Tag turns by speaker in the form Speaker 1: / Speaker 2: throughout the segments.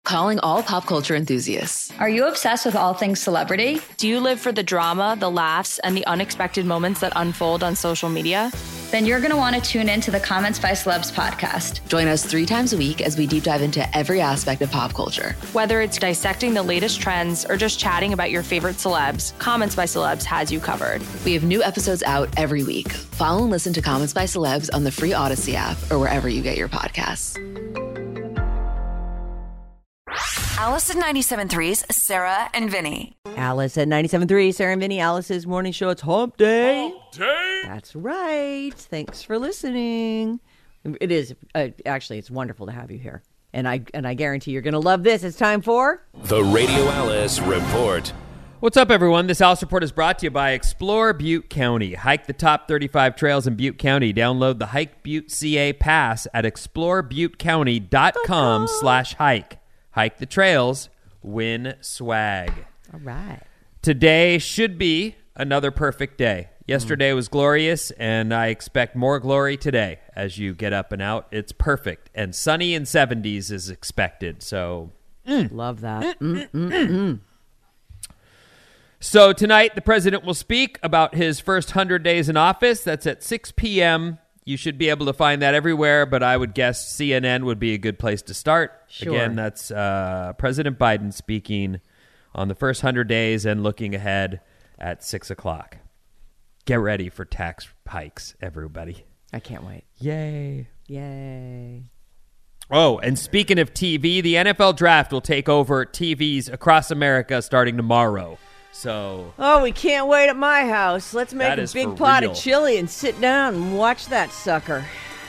Speaker 1: Calling all pop culture enthusiasts.
Speaker 2: Are you obsessed with all things celebrity?
Speaker 3: Do you live for the drama, the laughs, and the unexpected moments that unfold on social media?
Speaker 2: Then you're going to want to tune in to the Comments by Celebs podcast.
Speaker 1: Join us 3 times a week as we deep dive into every aspect of pop culture.
Speaker 3: Whether it's dissecting the latest trends or just chatting about your favorite celebs, Comments by Celebs has you covered.
Speaker 1: We have new episodes out every week. Follow and listen to Comments by Celebs on the free Odyssey app or wherever you get your podcasts.
Speaker 4: Alice at 97.3's Sarah and Vinny.
Speaker 5: Alice at 97.3, Sarah and Vinny, Alice's morning show. It's Hump Day.
Speaker 6: Hump Day.
Speaker 5: That's right. Thanks for listening. It is actually, it's wonderful to have you here, and I guarantee you're going to love this. It's time for
Speaker 6: the Radio Alice Report.
Speaker 7: What's up, everyone? This Alice Report is brought to you by Explore Butte County. Hike the top 35 trails in Butte County. Download the Hike Butte CA Pass at explorebutecounty.com/hike. Hike the trails, win swag.
Speaker 5: All right.
Speaker 7: Today should be another perfect day. Yesterday was glorious, and I expect more glory today as you get up and out. It's perfect, and sunny and 70s is expected, so...
Speaker 5: Love that.
Speaker 7: So tonight, the president will speak about his first 100 days in office. That's at 6 p.m., You should be able to find that everywhere, but I would guess CNN would be a good place to start.
Speaker 5: Sure.
Speaker 7: Again, that's President Biden speaking on the first 100 days and looking ahead at 6 o'clock. Get ready for tax hikes, everybody.
Speaker 5: I can't wait.
Speaker 7: Yay.
Speaker 5: Yay.
Speaker 7: Oh, and speaking of TV, the NFL Draft will take over TVs across America starting tomorrow. So,
Speaker 5: we can't wait at my house. Let's make a big pot of chili and sit down and watch that sucker.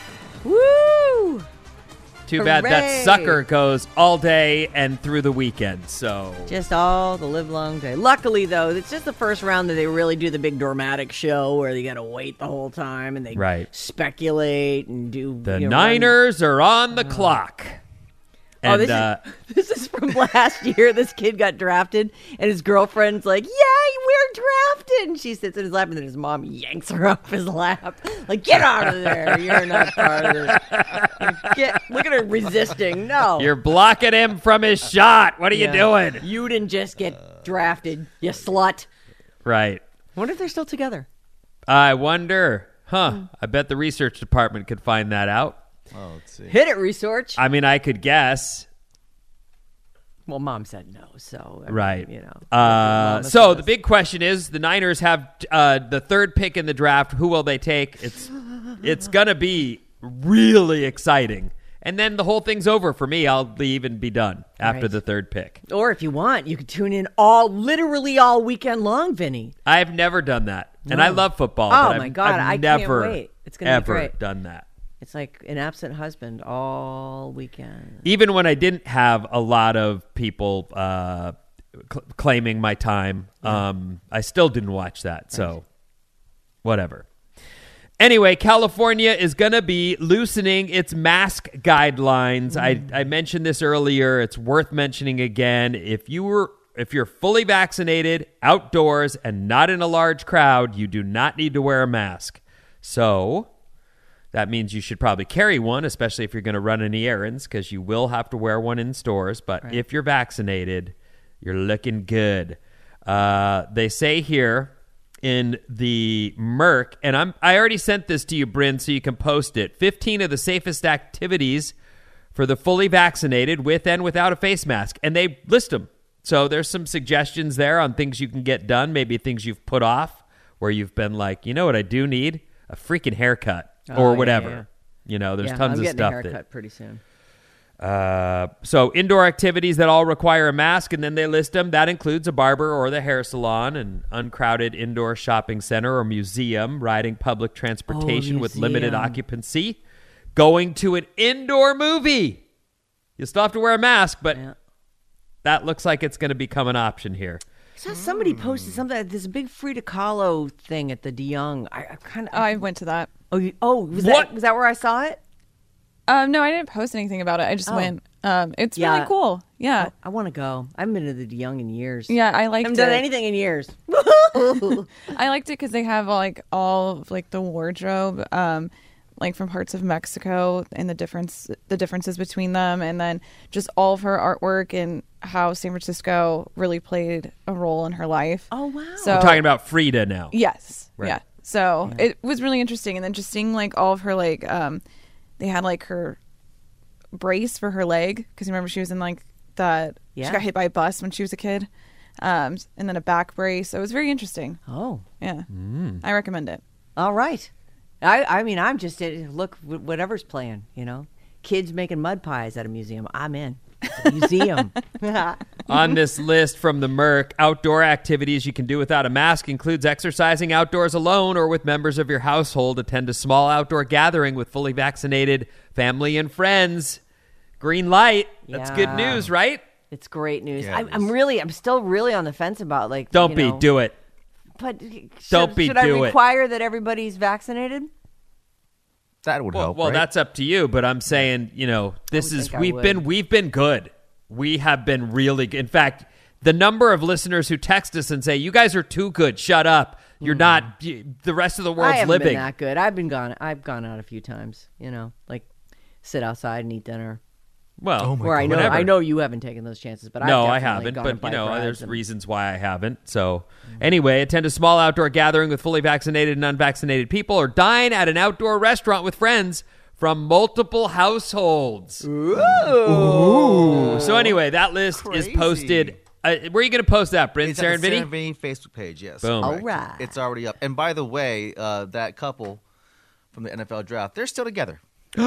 Speaker 5: Woo!
Speaker 7: Too bad that sucker goes all day and through the weekend. So
Speaker 5: just all the live long day. Luckily, though, it's just the first round that they really do the big dramatic show where they got to wait the whole time and they speculate and do.
Speaker 7: The Niners are on the clock. And,
Speaker 5: this is from last year. This kid got drafted, and his girlfriend's like, "Yeah, we're drafted." And she sits in his lap, and then his mom yanks her off his lap. Like, get out of there. You're not part of this. Look at her resisting. No.
Speaker 7: You're blocking him from his shot. What are you doing?
Speaker 5: You didn't just get drafted, you slut.
Speaker 7: Right.
Speaker 5: I wonder if they're still together.
Speaker 7: I wonder. I bet the research department could find that out.
Speaker 8: Oh, let's see.
Speaker 5: Hit it, research.
Speaker 7: I mean, I could guess.
Speaker 5: Well, Mom said no, so
Speaker 7: right.
Speaker 5: You know.
Speaker 7: So the big question is: the Niners have the third pick in the draft. Who will they take? It's gonna be really exciting, and then the whole thing's over for me. I'll leave and be done after the third pick.
Speaker 5: Or if you want, you could tune in literally all weekend long, Vinny.
Speaker 7: I've never done that, and I love football.
Speaker 5: Oh
Speaker 7: but
Speaker 5: my God,
Speaker 7: I've
Speaker 5: I
Speaker 7: never,
Speaker 5: can't wait! It's gonna be great.
Speaker 7: Done that.
Speaker 5: It's like an absent husband all weekend.
Speaker 7: Even when I didn't have a lot of people claiming my time, I still didn't watch that. So, whatever. Anyway, California is going to be loosening its mask guidelines. I mentioned this earlier. It's worth mentioning again. If you're fully vaccinated, outdoors, and not in a large crowd, you do not need to wear a mask. So that means you should probably carry one, especially if you're going to run any errands, because you will have to wear one in stores. But if you're vaccinated, you're looking good. They say here in the Merck, and I already sent this to you, Bryn, so you can post it. 15 of the safest activities for the fully vaccinated with and without a face mask. And they list them. So there's some suggestions there on things you can get done, maybe things you've put off where you've been like, you know what I do need? A freaking haircut. Or whatever.
Speaker 5: Yeah.
Speaker 7: You know, there's tons of stuff.
Speaker 5: I'm getting a haircut pretty soon.
Speaker 7: So indoor activities that all require a mask, and then they list them. That includes a barber or the hair salon, an uncrowded indoor shopping center or museum, riding public transportation with limited occupancy, going to an indoor movie. You still have to wear a mask, but that looks like it's going to become an option here.
Speaker 5: I saw somebody posted something. There's a big Frida Kahlo thing at the De Young.
Speaker 9: I went to that.
Speaker 5: Was that where I saw it?
Speaker 9: No, I didn't post anything about it. I just went. It's really cool. Yeah,
Speaker 5: I want to go. I haven't been to the De Young in years.
Speaker 9: Yeah, I liked it.
Speaker 5: I haven't done anything in years.
Speaker 9: I liked it because they have all of the wardrobe. like from parts of Mexico and the differences between them, and then just all of her artwork and how San Francisco really played a role in her life.
Speaker 5: Oh wow!
Speaker 9: So
Speaker 7: We're talking about Frida now.
Speaker 9: yes,
Speaker 7: Right.
Speaker 9: yeah. So it was really interesting, and then just seeing like all of her like they had like her brace for her leg, because remember she was in like that.
Speaker 5: Yeah.
Speaker 9: She got hit by a bus when she was a kid, and then a back brace. So it was very interesting.
Speaker 5: Oh,
Speaker 9: Yeah, I recommend it.
Speaker 5: all right. I mean, I'm just look whatever's playing. Kids making mud pies at a museum. I'm in. It's a museum.
Speaker 7: On this list from the Merc, outdoor activities you can do without a mask includes exercising outdoors alone or with members of your household. Attend a small outdoor gathering with fully vaccinated family and friends. Green light. That's good
Speaker 5: Yeah.
Speaker 7: news, right?
Speaker 5: It's great news.
Speaker 8: Yeah, it
Speaker 5: I'm still really on the fence about like.
Speaker 7: Do it.
Speaker 5: But
Speaker 7: Don't
Speaker 5: should I
Speaker 7: do it.
Speaker 5: require that everybody's vaccinated?
Speaker 8: That would help.
Speaker 7: Well,
Speaker 8: right?
Speaker 7: that's up to you, but I'm saying, this
Speaker 5: would
Speaker 7: is
Speaker 5: think I
Speaker 7: we've been good. We have been really good. In fact, the number of listeners who text us and say, "You guys are too good. Shut up. You're not. The rest of the
Speaker 5: I
Speaker 7: world's
Speaker 5: haven't
Speaker 7: living."
Speaker 5: been that good. I've gone out a few times. Like sit outside and eat dinner.
Speaker 7: Well,
Speaker 5: Where I know
Speaker 7: whatever.
Speaker 5: I know you haven't taken those chances, but
Speaker 7: No,
Speaker 5: I've
Speaker 7: I
Speaker 5: definitely
Speaker 7: haven't.
Speaker 5: gone
Speaker 7: But
Speaker 5: on bike rides
Speaker 7: there's
Speaker 5: and-
Speaker 7: reasons why I haven't. So anyway, attend a small outdoor gathering with fully vaccinated and unvaccinated people, or dine at an outdoor restaurant with friends from multiple households. Ooh. So anyway, that list is
Speaker 8: Crazy.
Speaker 7: posted. Where are you going to post that, Bryn?
Speaker 8: It's at the
Speaker 7: Serendipity?
Speaker 8: Serendipity Facebook page, yes.
Speaker 7: Boom.
Speaker 5: All
Speaker 8: Correct.
Speaker 5: right.
Speaker 8: It's already up. And by the way, that couple from the NFL draft, they're still together.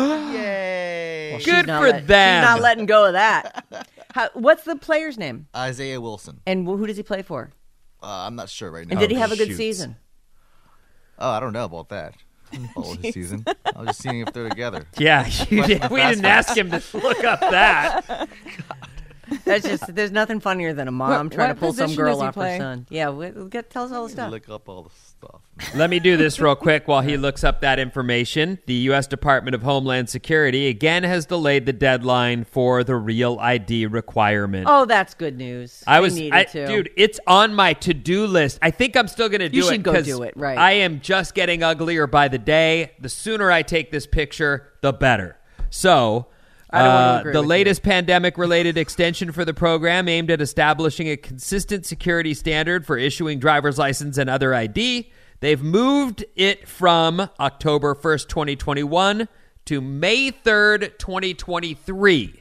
Speaker 8: Yay.
Speaker 5: Well, she's
Speaker 7: Good
Speaker 5: not
Speaker 7: for
Speaker 5: let-
Speaker 7: them.
Speaker 5: She's not letting go of that. What's the player's name?
Speaker 8: Isaiah Wilson.
Speaker 5: And who does he play for?
Speaker 8: I'm not sure right now.
Speaker 5: And did he have a good
Speaker 7: shoot.
Speaker 5: season?
Speaker 8: Oh, I don't know about that. I didn't follow his season. I was just seeing if they're together.
Speaker 7: Yeah, you did. We didn't ask him to look up that.
Speaker 5: That's just there's nothing funnier than a mom
Speaker 9: What-
Speaker 5: trying
Speaker 9: what
Speaker 5: to pull some
Speaker 9: position
Speaker 5: girl
Speaker 9: does he
Speaker 5: off her
Speaker 9: play?
Speaker 5: son. Yeah, tell us all the stuff.
Speaker 8: Look up all the stuff.
Speaker 7: Let me do this real quick while he looks up that information. The U.S. Department of Homeland Security again has delayed the deadline for the Real ID requirement.
Speaker 5: Oh, that's good news.
Speaker 7: Dude, it's on my to-do list. I think I'm still going to do
Speaker 5: You
Speaker 7: it.
Speaker 5: should go
Speaker 7: 'cause
Speaker 5: do it, right.
Speaker 7: I am just getting uglier by the day. The sooner I take this picture, the better. So,
Speaker 5: I don't want to agree
Speaker 7: the
Speaker 5: with you.
Speaker 7: latest pandemic-related extension for the program aimed at establishing a consistent security standard for issuing driver's license and other ID. They've moved it from October 1st, 2021 to May 3rd, 2023.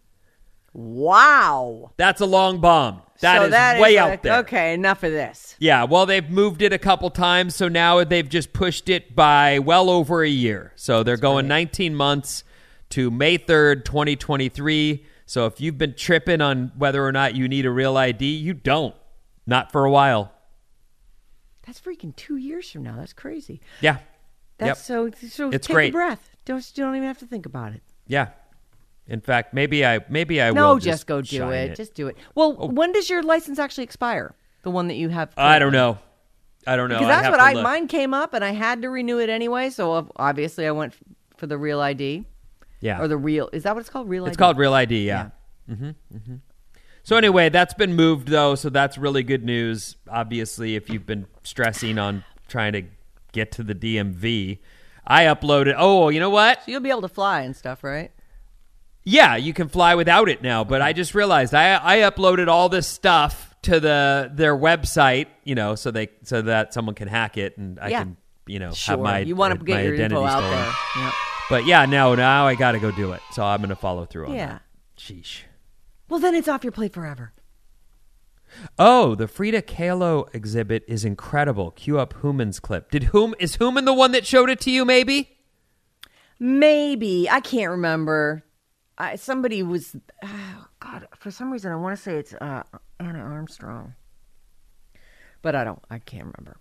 Speaker 5: Wow.
Speaker 7: That's a long bomb.
Speaker 5: So
Speaker 7: that is way out there.
Speaker 5: Okay, enough of this.
Speaker 7: Yeah, well, they've moved it a couple times, so now they've just pushed it by well over a year. So they're going 19 months to May 3rd, 2023. So if you've been tripping on whether or not you need a real ID, you don't. Not for a while.
Speaker 5: That's freaking 2 years from now. That's crazy.
Speaker 7: Yeah.
Speaker 5: That's so
Speaker 7: It's
Speaker 5: take
Speaker 7: great.
Speaker 5: a breath. You don't even have to think about it.
Speaker 7: Yeah. In fact, maybe I
Speaker 5: No,
Speaker 7: will
Speaker 5: just go do
Speaker 7: shine
Speaker 5: it. Just do it. Well, when does your license actually expire? The one that you have?
Speaker 7: I don't know.
Speaker 5: Because
Speaker 7: I'd
Speaker 5: that's
Speaker 7: have
Speaker 5: what
Speaker 7: to look.
Speaker 5: mine came up, and I had to renew it anyway. So obviously, I went for the Real ID.
Speaker 7: Yeah.
Speaker 5: Or the Real. Is that what it's called? Real ID.
Speaker 7: It's called Real ID, yeah. So anyway, that's been moved, though, so that's really good news. Obviously, if you've been stressing on trying to get to the DMV, I uploaded... Oh, you know what?
Speaker 5: So you'll be able to fly and stuff, right?
Speaker 7: Yeah, you can fly without it now, but I just realized I uploaded all this stuff to their website, so that someone can hack it and I can,
Speaker 5: Sure.
Speaker 7: have my
Speaker 5: You want to
Speaker 7: my
Speaker 5: get your
Speaker 7: identity
Speaker 5: info out
Speaker 7: stolen.
Speaker 5: there. Yep.
Speaker 7: But yeah, now I got to go do it. So I'm going to follow through on
Speaker 5: Yeah.
Speaker 7: that. Sheesh.
Speaker 5: Well, then it's off your plate forever.
Speaker 7: Oh, the Frida Kahlo exhibit is incredible. Cue up Human's clip. Is Human the one that showed it to you, maybe?
Speaker 5: Maybe. I can't remember. Somebody was... Oh, God, for some reason, I want to say it's Anna Armstrong. But I can't remember.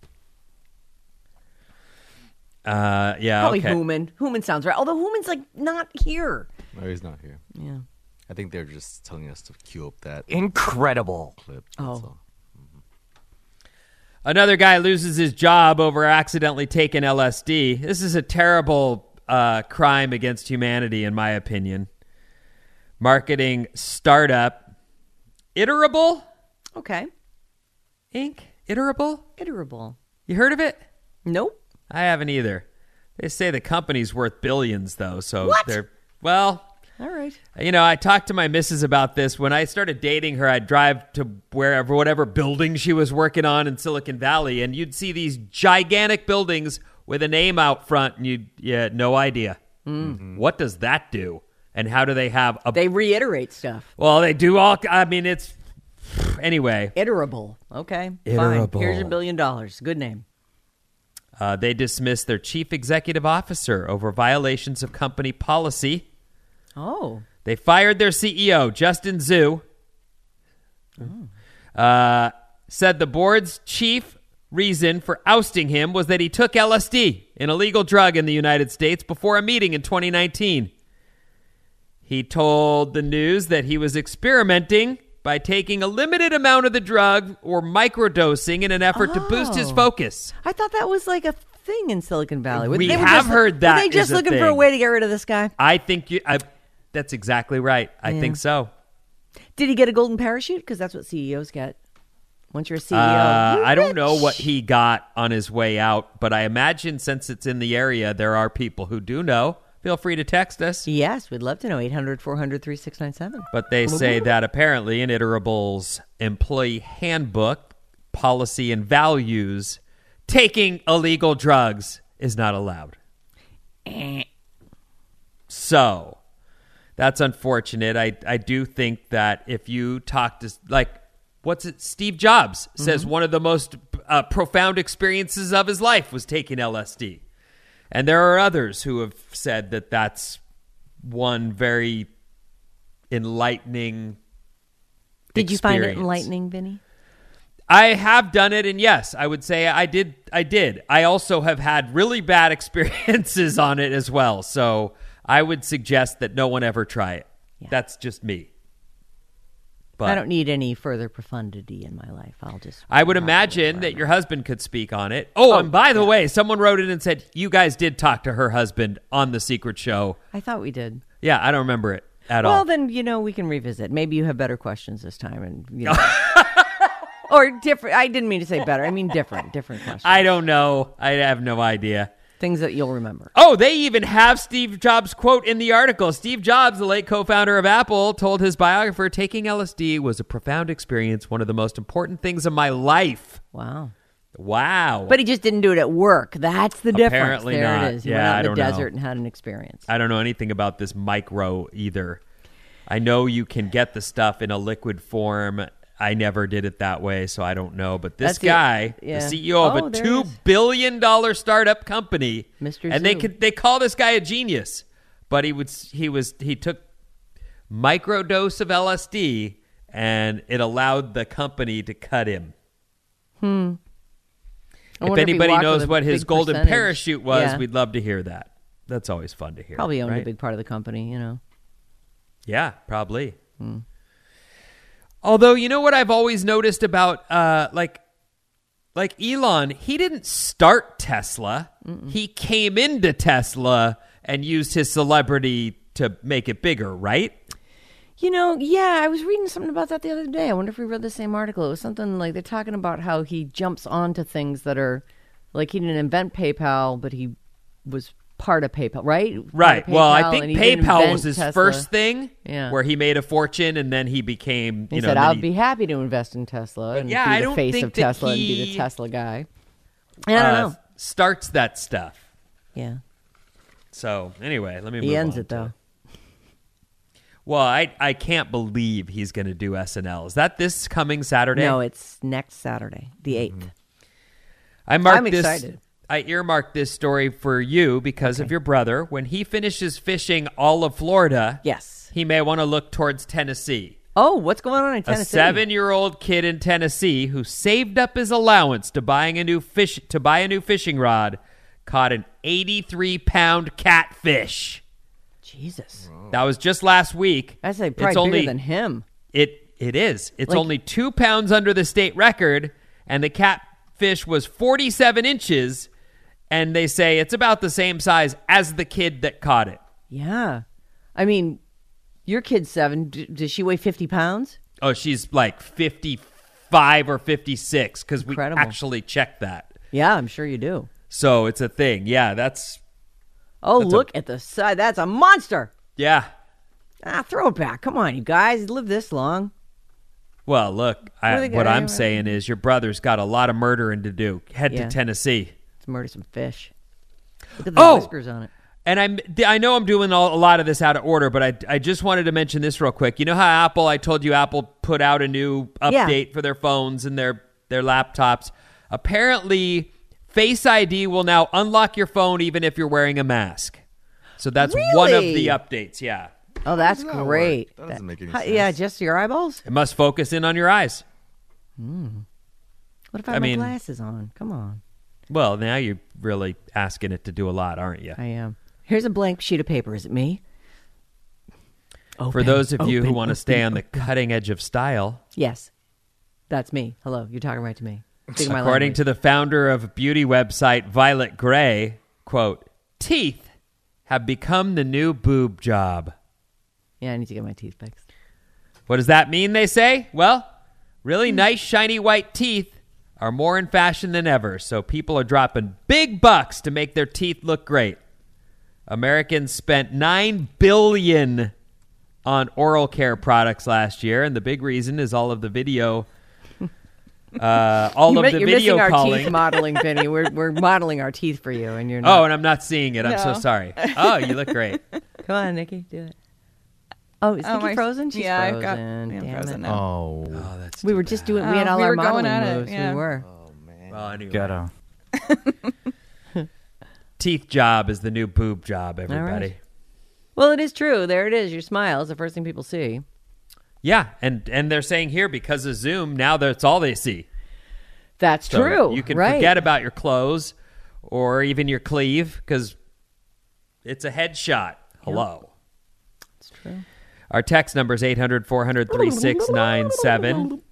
Speaker 7: Yeah,
Speaker 5: Probably
Speaker 7: okay.
Speaker 5: Human. Human sounds right. Although Human's, not here.
Speaker 8: No, he's not here.
Speaker 5: Yeah.
Speaker 8: I think they're just telling us to cue up that
Speaker 10: Incredible.
Speaker 8: clip.
Speaker 5: Oh.
Speaker 8: That's all.
Speaker 7: Another guy loses his job over accidentally taking LSD. This is a terrible crime against humanity, in my opinion. Marketing startup Iterable
Speaker 5: Okay.
Speaker 7: Inc. Iterable?
Speaker 5: Iterable.
Speaker 7: You heard of it?
Speaker 5: Nope.
Speaker 7: I haven't either. They say the company's worth billions, though. So
Speaker 5: What?
Speaker 7: well,
Speaker 5: All right.
Speaker 7: I talked to my missus about this. When I started dating her, I'd drive to whatever building she was working on in Silicon Valley, and you'd see these gigantic buildings with a name out front, and you had no idea. What does that do? And how do they have a...
Speaker 5: They reiterate stuff.
Speaker 7: Well, they do all... I mean, it's... Anyway.
Speaker 5: Iterable. Okay.
Speaker 7: Iterable.
Speaker 5: Fine. Here's your $1 billion. Good name.
Speaker 7: They dismissed their chief executive officer over violations of company policy.
Speaker 5: Oh.
Speaker 7: They fired their CEO, Justin Zhu. Said the board's chief reason for ousting him was that he took LSD, an illegal drug in the United States, before a meeting in 2019. He told the news that he was experimenting by taking a limited amount of the drug or microdosing in an effort to boost his focus.
Speaker 5: I thought that was like a thing in Silicon Valley.
Speaker 7: We have heard that
Speaker 5: Were they just
Speaker 7: is a
Speaker 5: looking for a
Speaker 7: thing.
Speaker 5: way to get rid of this guy?
Speaker 7: I think that's exactly right. I think so.
Speaker 5: Did he get a golden parachute? Because that's what CEOs get. Once you're a CEO.
Speaker 7: I don't know what he got on his way out, but I imagine since it's in the area, there are people who do know. Feel free to text us.
Speaker 5: Yes, we'd love to know. 800-400-3697.
Speaker 7: But they say that apparently in Iterable's employee handbook, policy and values, taking illegal drugs is not allowed. So that's unfortunate. I do think that if you talk to, Steve Jobs says one of the most profound experiences of his life was taking LSD. And there are others who have said that that's one very enlightening
Speaker 5: Did you find it
Speaker 7: experience.
Speaker 5: enlightening, Vinny?
Speaker 7: I have done it, and yes, I would say I did. I also have had really bad experiences on it as well. So I would suggest that no one ever try it.
Speaker 5: Yeah.
Speaker 7: That's just me. But
Speaker 5: I don't need any further profundity in my life.
Speaker 7: I would imagine that your husband could speak on it. Oh, and by the way, someone wrote in and said, you guys did talk to her husband on The Secret Show.
Speaker 5: I thought we did.
Speaker 7: Yeah, I don't remember it at all.
Speaker 5: Well, then, we can revisit. Maybe you have better questions this time. And or different. I didn't mean to say better. I mean different questions.
Speaker 7: I don't know. I have no idea.
Speaker 5: Things that you'll remember.
Speaker 7: Oh, they even have Steve Jobs' quote in the article. Steve Jobs, the late co-founder of Apple, told his biographer, taking LSD was a profound experience, one of the most important things in my life.
Speaker 5: Wow.
Speaker 7: Wow.
Speaker 5: But he just didn't do it at work. That's the difference.
Speaker 7: Apparently
Speaker 5: there
Speaker 7: not.
Speaker 5: it is. He
Speaker 7: Yeah,
Speaker 5: went out
Speaker 7: I
Speaker 5: in the
Speaker 7: don't know.
Speaker 5: desert and had an experience.
Speaker 7: I don't know anything about this micro either. I know you can get the stuff in a liquid form. I never did it that way, so I don't know. But this
Speaker 5: That's
Speaker 7: guy,
Speaker 5: yeah.
Speaker 7: the CEO of a
Speaker 5: there he
Speaker 7: $2
Speaker 5: is.
Speaker 7: billion startup company,
Speaker 5: Mr.
Speaker 7: and
Speaker 5: Zhu.
Speaker 7: they call this guy a genius, but he took microdose of LSD, and it allowed the company to cut him.
Speaker 5: I
Speaker 7: If
Speaker 5: wonder he
Speaker 7: anybody
Speaker 5: walked
Speaker 7: knows
Speaker 5: with a
Speaker 7: what his
Speaker 5: big
Speaker 7: golden
Speaker 5: percentage.
Speaker 7: parachute was,
Speaker 5: Yeah.
Speaker 7: we'd love to hear that. That's always fun to hear.
Speaker 5: Probably owned
Speaker 7: right?
Speaker 5: a big part of the company,
Speaker 7: Yeah, probably. Although, you know what I've always noticed about like Elon, he didn't start Tesla. He came into Tesla and used his celebrity to make it bigger, right?
Speaker 5: Yeah, I was reading something about that the other day. I wonder if we read the same article. It was something like they're talking about how he jumps onto things that are like he didn't invent PayPal, but he was part of PayPal, right?
Speaker 7: Right.
Speaker 5: Part of
Speaker 7: Well, I
Speaker 5: PayPal,
Speaker 7: think
Speaker 5: and he didn't
Speaker 7: PayPal
Speaker 5: invent
Speaker 7: was his
Speaker 5: Tesla.
Speaker 7: first thing
Speaker 5: Yeah.
Speaker 7: where he made a fortune and then he became,
Speaker 5: He said, I'd be happy to invest in Tesla and
Speaker 7: yeah,
Speaker 5: be
Speaker 7: I
Speaker 5: the
Speaker 7: don't
Speaker 5: face
Speaker 7: think
Speaker 5: of
Speaker 7: that
Speaker 5: Tesla and be
Speaker 7: he,
Speaker 5: the Tesla guy. I don't know.
Speaker 7: Starts that stuff.
Speaker 5: Yeah.
Speaker 7: So, anyway, let me move
Speaker 5: He ends
Speaker 7: on
Speaker 5: it, though.
Speaker 7: Well, I can't believe he's going to do SNL. Is that this coming Saturday?
Speaker 5: No, it's next Saturday, the 8th.
Speaker 7: I'm
Speaker 5: excited.
Speaker 7: I earmarked this story for you because of your brother. When he finishes fishing all of Florida,
Speaker 5: Yes.
Speaker 7: he may want to look towards Tennessee.
Speaker 5: Oh, what's going on in Tennessee?
Speaker 7: A 7-year-old kid in Tennessee who saved up his allowance to buy a new fishing rod caught an 83-pound catfish.
Speaker 5: Jesus.
Speaker 7: That was just last week.
Speaker 5: I'd say probably bigger than him.
Speaker 7: It is. It's
Speaker 5: Like-
Speaker 7: only 2 pounds under the state record, and the catfish was 47 inches, and they say it's about the same size as the kid that caught it.
Speaker 5: Yeah. I mean, your kid's 7. Does she weigh 50 pounds?
Speaker 7: Oh, she's like 55 or 56 because we
Speaker 5: Incredible.
Speaker 7: actually checked that.
Speaker 5: Yeah, I'm sure you do.
Speaker 7: So it's a thing. Yeah,
Speaker 5: Oh, look at the side. That's a monster.
Speaker 7: Yeah.
Speaker 5: Throw it back. Come on, you guys. Live this long.
Speaker 7: Well, look, what I'm saying is your brother's got a lot of murdering to do. Head to Tennessee.
Speaker 5: Let's murder some fish. Look at the whiskers on it.
Speaker 7: And I know I'm doing a lot of this out of order, but I just wanted to mention this real quick. You know how I told you Apple put out a new update for their phones and their laptops? Apparently, Face ID will now unlock your phone even if you're wearing a mask. So that's one of the updates, yeah.
Speaker 5: Oh, that's great.
Speaker 8: That doesn't make any sense.
Speaker 5: Yeah, just your eyeballs?
Speaker 7: It must focus in on your eyes.
Speaker 5: What if I have my glasses on? Come on.
Speaker 7: Well, now you're really asking it to do a lot, aren't you?
Speaker 5: I am. Here's a blank sheet of paper. Is it me?
Speaker 7: For those of you who want to stay on the cutting edge of style.
Speaker 5: Yes. That's me. Hello. You're talking right to me.
Speaker 7: According to the founder of beauty website Violet Gray, quote, teeth have become the new boob job.
Speaker 5: Yeah, I need to get my teeth fixed.
Speaker 7: What does that mean, they say? Well, really nice, shiny white teeth are more in fashion than ever, so people are dropping big bucks to make their teeth look great. Americans spent $9 billion on oral care products last year, and the big reason is all of the video
Speaker 5: you're missing our
Speaker 7: calling.
Speaker 5: Teeth modeling, Vinny. We're modeling our teeth for you, and you're not.
Speaker 7: Oh, and I'm not seeing it. I'm so sorry. Oh, you look great.
Speaker 5: Come on, Nikki, do it. Oh, is Nikki frozen? She's frozen.
Speaker 9: I'm
Speaker 5: frozen
Speaker 9: now.
Speaker 8: Oh,
Speaker 7: that's
Speaker 5: we were just doing. We had all our modeling moves.
Speaker 9: Yeah.
Speaker 5: We were.
Speaker 8: Oh man.
Speaker 7: Well, anyway.
Speaker 8: Ghetto.
Speaker 7: Teeth job is the new boob job, everybody.
Speaker 5: Right. Well, it is true. There it is. Your smile is the first thing people see.
Speaker 7: Yeah, and they're saying here because of Zoom, now that's all they see.
Speaker 5: That's true.
Speaker 7: You can forget about your clothes or even your cleave because it's a headshot. Hello.
Speaker 5: It's true.
Speaker 7: Our text number is 800-400-3697.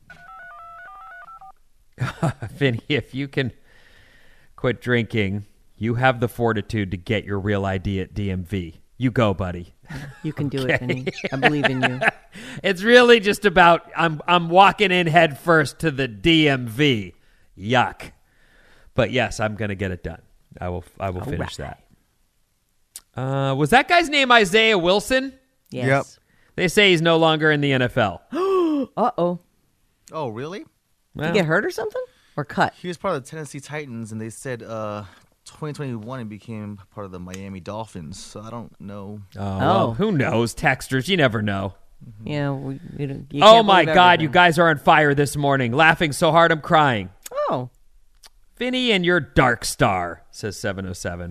Speaker 7: Vinny, if you can quit drinking, you have the fortitude to get your real ID at DMV. You go, buddy.
Speaker 5: You can do it, Vinny. I believe in you.
Speaker 7: It's really just about I'm walking in head first to the DMV. Yuck. But yes, I'm going to get it done. I will finish that. Was that guy's name Isaiah Wilson?
Speaker 5: Yes.
Speaker 8: Yep.
Speaker 7: They say he's no longer in the NFL.
Speaker 5: Uh-oh.
Speaker 8: Oh, really?
Speaker 5: Did he get hurt or something? Or cut?
Speaker 8: He was part of the Tennessee Titans, and they said 2021 he became part of the Miami Dolphins. So I don't know.
Speaker 7: Well, who knows? Texters, you never know.
Speaker 5: Yeah.
Speaker 7: Oh my God, you guys are on fire this morning. Laughing so hard I'm crying.
Speaker 5: Oh.
Speaker 7: Vinny and your dark star, says 707.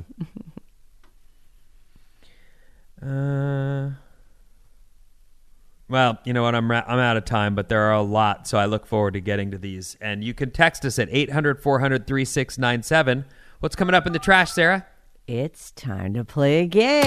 Speaker 7: Well, you know what? I'm out of time, but there are a lot, so I look forward to getting to these. And you can text us at 800-400-3697. What's coming up in the trash, Sarah?
Speaker 5: It's time to play a game.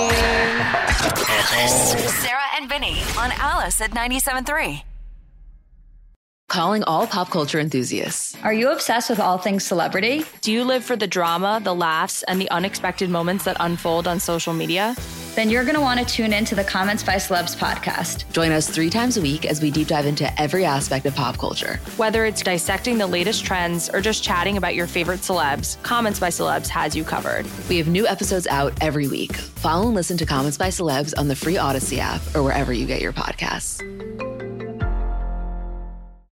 Speaker 4: Sarah and Vinny on Alice at 97.3.
Speaker 1: Calling all pop culture enthusiasts.
Speaker 2: Are you obsessed with all things celebrity?
Speaker 3: Do you live for the drama, the laughs, and the unexpected moments that unfold on social media?
Speaker 2: Then you're going to want to tune in to the Comments by Celebs podcast.
Speaker 1: Join us 3 times a week as we deep dive into every aspect of pop culture.
Speaker 3: Whether it's dissecting the latest trends or just chatting about your favorite celebs, Comments by Celebs has you covered.
Speaker 1: We have new episodes out every week. Follow and listen to Comments by Celebs on the free Odyssey app or wherever you get your podcasts.